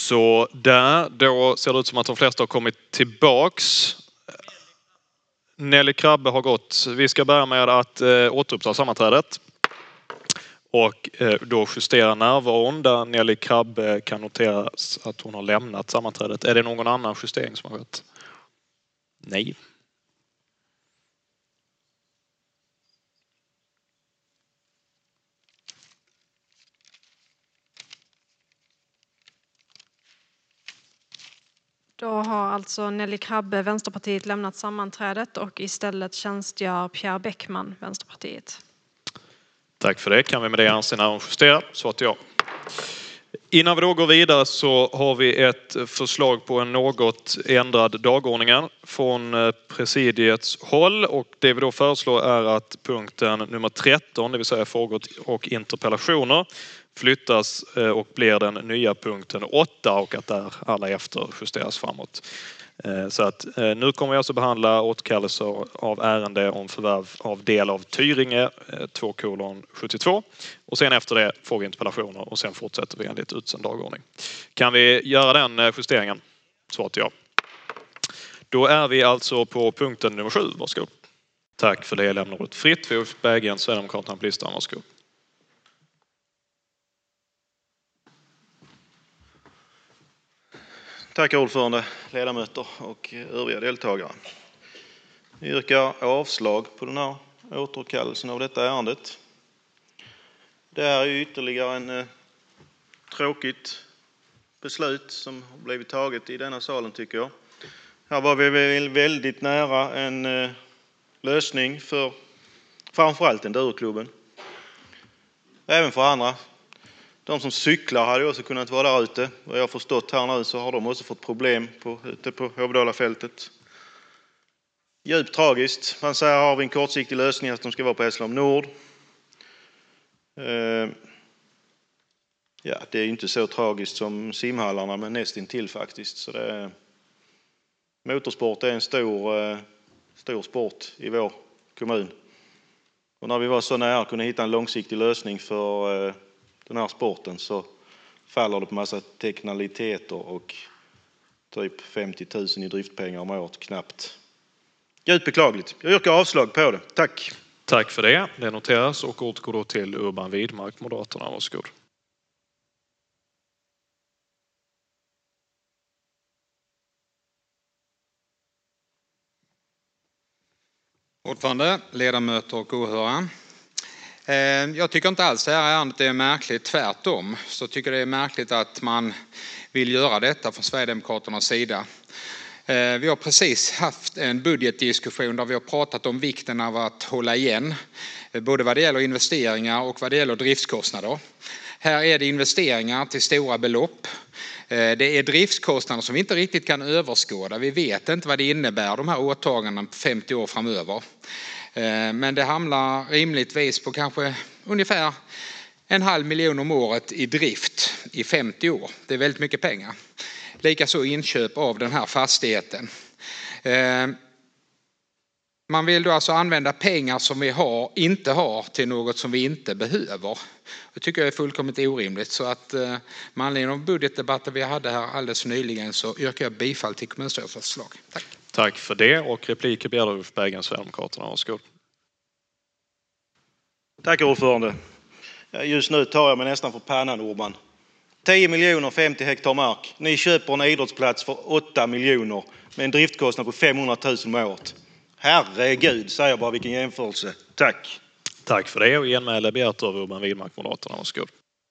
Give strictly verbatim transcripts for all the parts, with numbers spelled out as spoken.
Så där, då ser det ut som att de flesta har kommit tillbaks. Nelly Krabbe har gått. Vi ska börja med att eh, återuppta sammanträdet. Och eh, då justera närvaron där Nelly Krabbe kan noteras att hon har lämnat sammanträdet. Är det någon annan justering som har skett? Nej. Då har alltså Nelly Krabbe, Vänsterpartiet, lämnat sammanträdet och istället tjänstgör Pierre Bäckman, Vänsterpartiet. Tack för det. Kan vi med det anse när hon justerar? Så att ja. Innan vi då går vidare så har vi ett förslag på en något ändrad dagordning från presidiets håll. Och det vi då föreslår är att punkten nummer tretton, det vill säga frågor och interpellationer, flyttas och blir den nya punkten åtta och att där alla efter justeras framåt. Så att nu kommer vi alltså behandla återkallelse av ärende om förvärv av del av Tyringe två kolon sjuttiotvå och sen efter det får vi interpellationer och sen fortsätter vi enligt utsänd dagordning. Kan vi göra den justeringen? Så att ja. Då är vi alltså på punkten nummer sju. Varsågod. Tack för det. Jag lämnar ordet fritt. Vi har Berggren, Sverigedemokraterna på listan. Varsågod. Tack ordförande, ledamöter och övriga deltagare. Jag yrkar avslag på den här återkallelsen av detta ärendet. Det är ju ytterligare en eh, tråkigt beslut som har blivit taget i denna salen tycker jag. Här var vi väl väldigt nära en eh, lösning för framförallt enduroklubben. Även för andra. De som cyklar hade också kunnat vara där ute. Och jag har förstått här nu så har de också fått problem på, ute på Hovdalafältet. Djupt tragiskt. Man säger har vi en kortsiktig lösning att de ska vara på Hässleholm Nord. Eh, ja, det är inte så tragiskt som simhallarna men nästintill faktiskt. Så det är, motorsport är en stor, eh, stor sport i vår kommun. Och när vi var så nära att kunna hitta en långsiktig lösning för eh, den här sporten så faller det på massa teknikaliteter och typ femtio tusen i driftpengar om året knappt. Djupt beklagligt. Jag yrkar avslag på det. Tack. Tack för det. Det noteras och återgår då till Urban Widmark, Moderaterna. Varsågod. Ordförande, ledamöter och åhörare. Jag tycker inte alls det här ärendet är märkligt, tvärtom. Så tycker det är märkligt att man vill göra detta från Sverigedemokraternas sida. Vi har precis haft en budgetdiskussion där vi har pratat om vikten av att hålla igen. Både vad det gäller investeringar och vad det gäller driftskostnader. Här är det investeringar till stora belopp. Det är driftskostnader som vi inte riktigt kan överskåda. Vi vet inte vad det innebär, de här åtagandena på femtio år framöver. Men det hamnar rimligtvis på kanske ungefär en halv miljon om året i drift i femtio år. Det är väldigt mycket pengar. Likaså inköp av den här fastigheten. Man vill då alltså använda pengar som vi har, inte har till något som vi inte behöver. Det tycker jag är fullkomligt orimligt. Så att med anledning av budgetdebatten vi hade här alldeles nyligen så yrkar jag bifall till kommunstyrelsens förslag. Tack. Tack för det och repliker begär Ulf Berggren, Sverigedemokraterna. Varsågod. Tack ordförande. Just nu tar jag mig nästan för pannan Urban. tio miljoner femtio hektar mark. Ni köper en idrottsplats för åtta miljoner med en driftkostnad på femhundratusen om året. Herregud, säger bara vilken jämförelse. Tack. Tack för det och genmäle begärt av Urban Widmark, Moderaterna. Varsågod.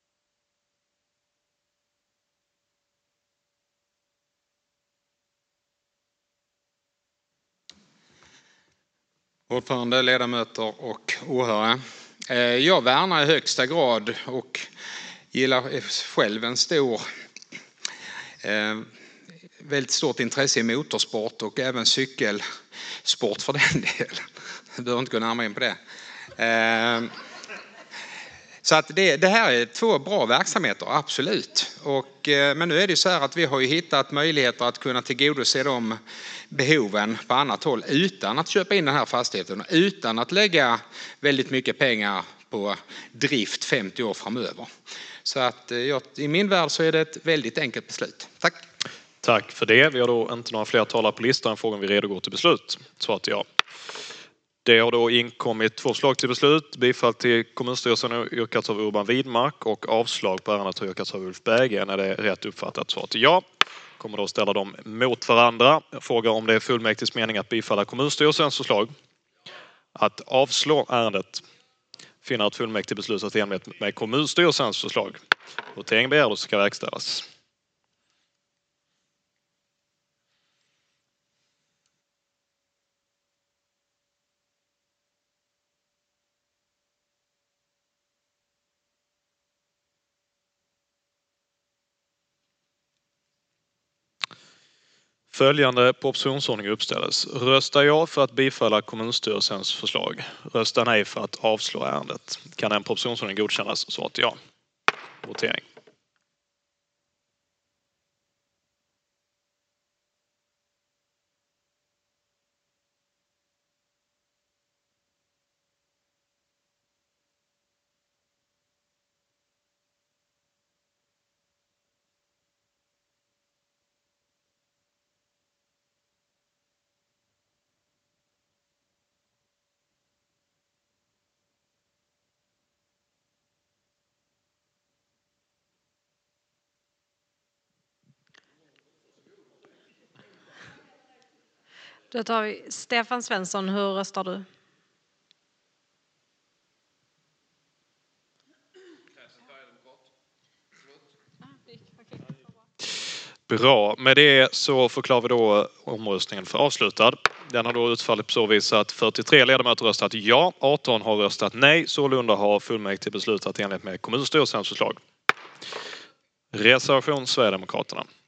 Ordförande, ledamöter och åhörare. Jag värnar i högsta grad och gillar själv en stor, väldigt stort intresse i motorsport och även cykelsport för den delen. Jag behöver inte gå närmare in på det. Så att det, det här är två bra verksamheter, absolut. Och, men nu är det så här att vi har ju hittat möjligheter att kunna tillgodose de behoven på annat håll utan att köpa in den här fastigheten, utan att lägga väldigt mycket pengar på drift femtio år framöver. Så att jag, i min värld så är det ett väldigt enkelt beslut. Tack. Tack för det. Vi har då inte några fler talare på listan. Frågan vi redo går till beslut. Så att ja. Det har då inkommit två förslag till beslut. Bifall till kommunstyrelsen har yrkats av Urban Widmark och avslag på ärendet har yrkats av Ulf Berggren. Är det rätt uppfattat? Så att ja. Kommer då ställa dem mot varandra. Fråga om det är fullmäktiges mening att bifalla kommunstyrelsens förslag. Att avslå ärendet. Finner att fullmäktige beslutat i enlighet med kommunstyrelsens förslag. Votering begärd ska verkställas. Följande propositionsordning uppställs. Rösta ja för att bifalla kommunstyrelsens förslag. Rösta nej för att avslå ärendet. Kan en propositionsordning godkännas? Så att ja. Votering. Då tar vi Stefan Svensson. Hur röstar du? Bra. Med det så förklarar vi då omröstningen för avslutad. Den har då utfallit på så vis att fyrtiotre ledamöter röstat ja, arton har röstat nej. Sålunda har fullmäktige beslutat enligt med kommunstyrelsens förslag. Reservation Sverigedemokraterna.